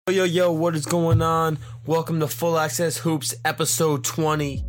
Yo, what is going on? Welcome to Full Access Hoops, episode 20.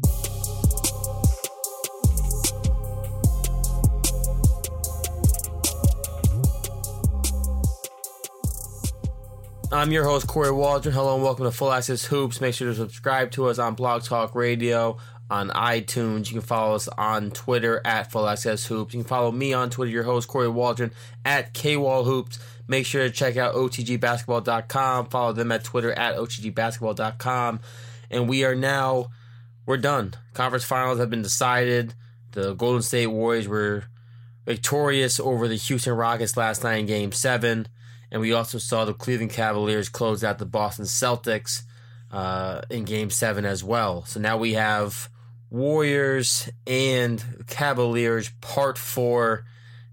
I'm your host, Corey Waldron. Hello and welcome to Full Access Hoops. Make sure to subscribe to us on Blog Talk Radio, on iTunes. You can follow us on Twitter at Full Access Hoops. You can follow me on Twitter, your host, Corey Waldron, at KWallHoops. Make sure to check out OTGBasketball.com. Follow them at Twitter at OTGBasketball.com. And we're done. Conference finals have been decided. The Golden State Warriors were victorious over the Houston Rockets last night in Game 7. And we also saw the Cleveland Cavaliers close out the Boston Celtics in Game 7 as well. So now we have Warriors and Cavaliers Part 4.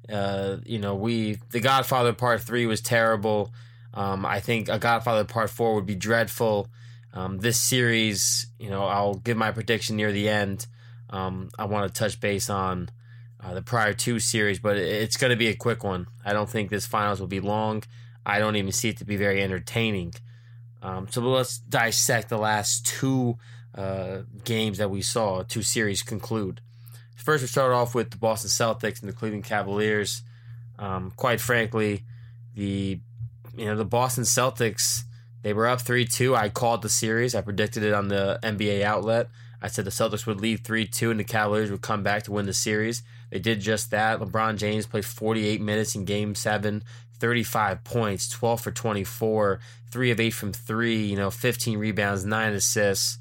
The Godfather Part 3 was terrible. I think a Godfather Part 4 would be dreadful. This series, I'll give my prediction near the end. I want to touch base on the prior two series, but it's going to be a quick one. I don't think this finals will be long. I don't even see it to be very entertaining. So let's dissect the last two games that we saw, two series conclude. First, we start off with the Boston Celtics and the Cleveland Cavaliers. Quite frankly, the Boston Celtics, they were up 3-2. I called the series. I predicted it on the NBA outlet. I said the Celtics would lead 3-2 and the Cavaliers would come back to win the series. They did just that. LeBron James played 48 minutes in Game 7, 35 points, 12 for 24, 3 of 8 from 3, 15 rebounds, 9 assists.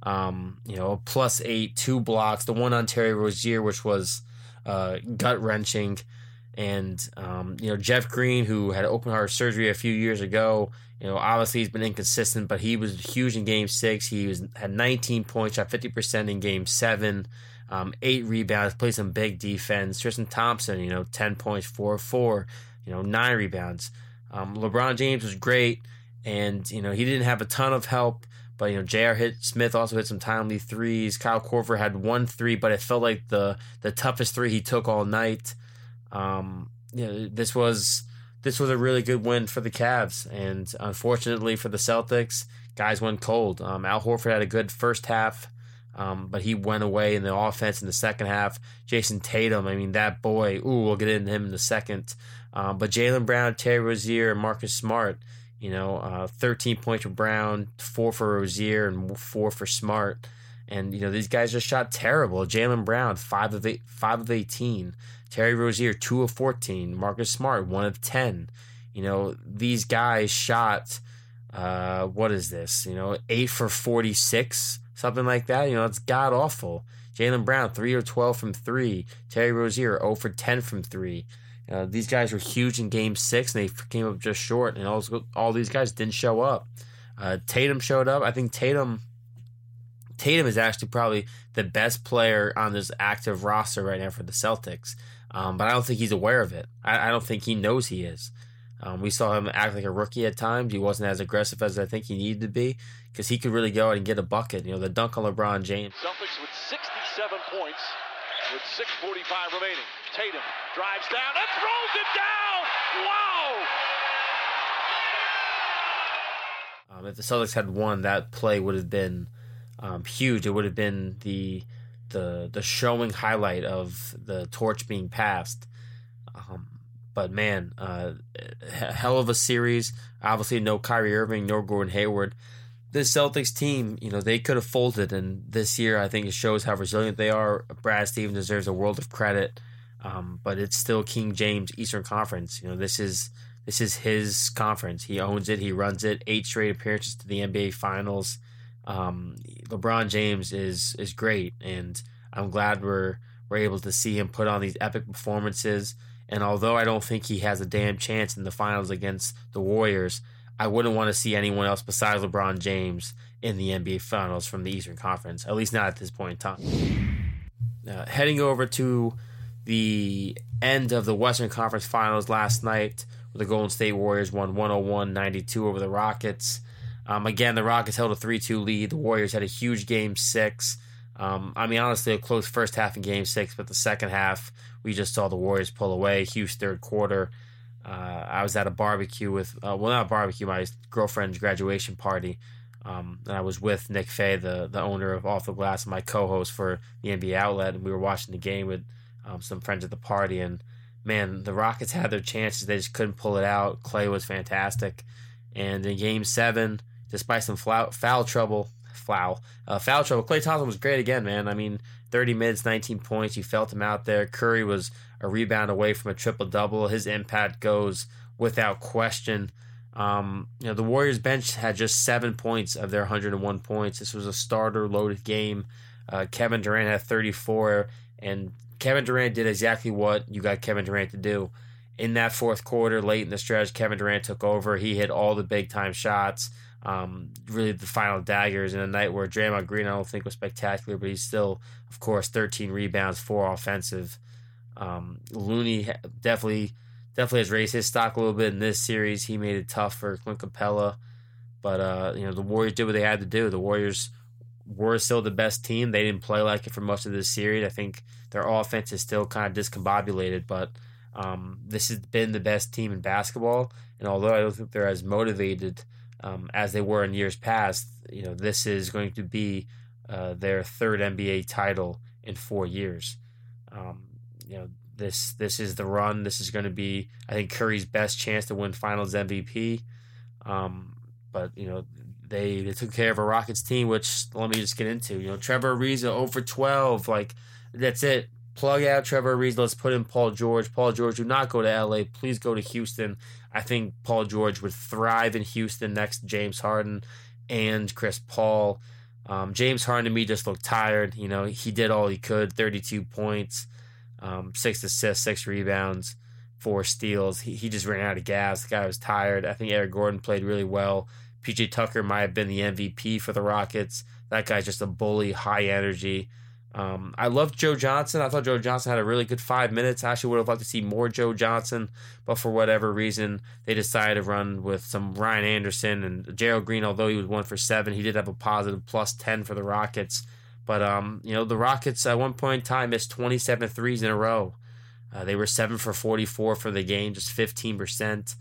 +8, 2 blocks, the one on Terry Rozier, which was gut-wrenching. And, Jeff Green, who had open heart surgery a few years ago, obviously he's been inconsistent, but he was huge in Game 6. He had 19 points, shot 50% in Game 7, 8 rebounds, played some big defense. Tristan Thompson, 10 points, 4-4, 9 rebounds. LeBron James was great, and, he didn't have a ton of help. But, J.R. Smith also hit some timely threes. Kyle Korver had 1 3, but it felt like the toughest 3 he took all night. This was a really good win for the Cavs. And unfortunately for the Celtics, guys went cold. Al Horford had a good first half, but he went away in the offense in the second half. Jason Tatum, that boy, we'll get into him in a second. But Jaylen Brown, Terry Rozier, and Marcus Smart, 13 points for Brown, 4 for Rozier, and 4 for Smart. And, these guys just shot terrible. Jaylen Brown, 5 of 18. Terry Rozier, 2 of 14. Marcus Smart, 1 of 10. These guys shot, 8 for 46, something like that. It's god-awful. Jaylen Brown, 3 of 12 from 3. Terry Rozier, 0 for 10 from 3. These guys were huge in Game 6, and they came up just short, and all these guys didn't show up. Tatum showed up. I think Tatum is actually probably the best player on this active roster right now for the Celtics, but I don't think he's aware of it. I don't think he knows he is. We saw him act like a rookie at times. He wasn't as aggressive as I think he needed to be because he could really go out and get a bucket. The dunk on LeBron James. Celtics with 67 points. With 6:45 remaining, Tatum drives down and throws it down. Wow! If the Celtics had won, that play would have been huge. It would have been the showing highlight of the torch being passed. But man, hell of a series. Obviously, no Kyrie Irving, no Gordon Hayward. This Celtics team, they could have folded, and this year I think it shows how resilient they are. Brad Stevens deserves a world of credit, but it's still King James Eastern Conference. This is his conference. He owns it. He runs it. 8 straight appearances to the NBA Finals. LeBron James is great, and I'm glad we're able to see him put on these epic performances. And although I don't think he has a damn chance in the finals against the Warriors, I wouldn't want to see anyone else besides LeBron James in the NBA Finals from the Eastern Conference, at least not at this point in time. Heading over to the end of the Western Conference Finals last night, where the Golden State Warriors won 101-92 over the Rockets. Again, the Rockets held a 3-2 lead. The Warriors had a huge Game 6. Honestly, a close first half in Game 6, but the second half, we just saw the Warriors pull away. Huge third quarter. I was at a barbecue with, not a barbecue, my girlfriend's graduation party. And I was with Nick Fay, the owner of Off the Glass, and my co-host for the NBA Outlet, and we were watching the game with some friends at the party. And man, the Rockets had their chances; they just couldn't pull it out. Klay was fantastic, and in Game 7, despite some foul trouble, Klay Thompson was great again, man. I mean, 30 minutes, 19 points. You felt him out there. Curry was a rebound away from a triple-double. His impact goes without question. The Warriors bench had just 7 points of their 101 points. This was a starter-loaded game. Kevin Durant had 34, and Kevin Durant did exactly what you got Kevin Durant to do. In that fourth quarter, late in the stretch, Kevin Durant took over. He hit all the big-time shots, really the final daggers in a night where Draymond Green, I don't think, was spectacular, but he's still, of course, 13 rebounds, 4 offensive. Looney definitely has raised his stock a little bit in this series. He made it tough for Clint Capella, but the Warriors did what they had to do. The Warriors were still the best team. They didn't play like it for most of this series. I think their offense is still kind of discombobulated, but this has been the best team in basketball. And although I don't think they're as motivated as they were in years past, this is going to be their third NBA title in 4 years. This is the run. This is going to be, I think, Curry's best chance to win Finals MVP. But they took care of a Rockets team, which let me just get into. Trevor Ariza 0 for 12. Like, that's it. Plug out Trevor Ariza. Let's put in Paul George. Paul George, do not go to LA. Please go to Houston. I think Paul George would thrive in Houston next to James Harden and Chris Paul. James Harden to me just looked tired. He did all he could. 32 points. 6 assists, 6 rebounds, 4 steals. He just ran out of gas. The guy was tired. I think Eric Gordon played really well. PJ Tucker might have been the MVP for the Rockets. That guy's just a bully, high energy. I loved Joe Johnson. I thought Joe Johnson had a really good 5 minutes. I actually would have liked to see more Joe Johnson, but for whatever reason, they decided to run with some Ryan Anderson and Gerald Green. Although he was 1 for 7, he did have a positive plus 10 for the Rockets. But, the Rockets at one point in time missed 27 threes in a row. They were 7 for 44 for the game, just 15%.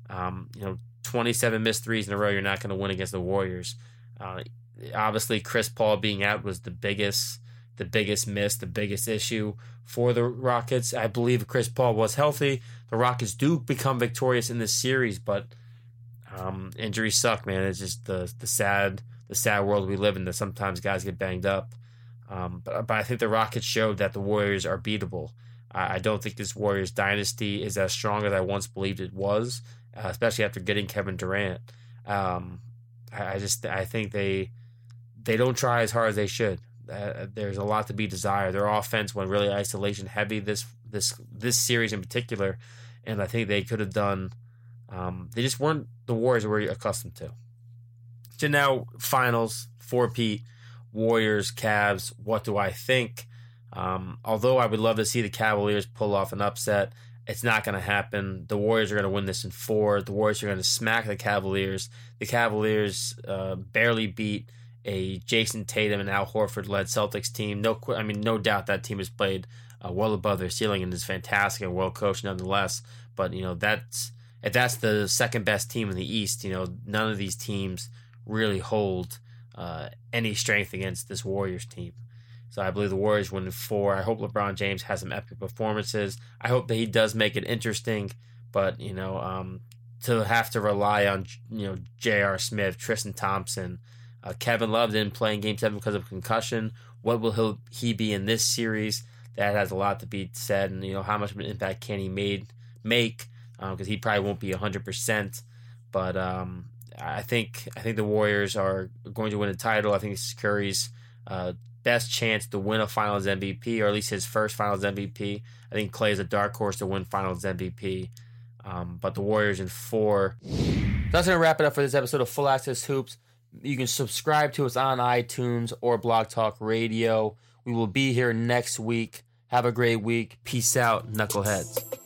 27 missed threes in a row, you're not going to win against the Warriors. Obviously, Chris Paul being out was the biggest miss, the biggest issue for the Rockets. I believe if Chris Paul was healthy, the Rockets do become victorious in this series, but injuries suck, man. It's just the sad world we live in, that sometimes guys get banged up. But I think the Rockets showed that the Warriors are beatable. I don't think this Warriors dynasty is as strong as I once believed it was, especially after getting Kevin Durant. I think they don't try as hard as they should. There's a lot to be desired. Their offense went really isolation heavy this series in particular, and I think they could have done. They just weren't the Warriors we're accustomed to. So now, finals, 4-peat, Warriors, Cavs. What do I think? Although I would love to see the Cavaliers pull off an upset, it's not going to happen. The Warriors are going to win this in 4. The Warriors are going to smack the Cavaliers. The Cavaliers barely beat a Jason Tatum and Al Horford-led Celtics team. No doubt that team has played well above their ceiling and is fantastic and well coached nonetheless. But that's the second best team in the East. None of these teams really hold any strength against this Warriors team. So I believe the Warriors win in 4. I hope LeBron James has some epic performances. I hope that he does make it interesting, but to have to rely on J.R. Smith, Tristan Thompson, Kevin Love didn't play in Game 7 because of concussion. What will he be in this series? That has a lot to be said, and how much of an impact can he make? Because he probably won't be 100%. But I think the Warriors are going to win a title. I think this is Curry's best chance to win a Finals MVP, or at least his first Finals MVP. I think Klay is a dark horse to win Finals MVP. But the Warriors in 4. That's going to wrap it up for this episode of Full Access Hoops. You can subscribe to us on iTunes or Blog Talk Radio. We will be here next week. Have a great week. Peace out, knuckleheads.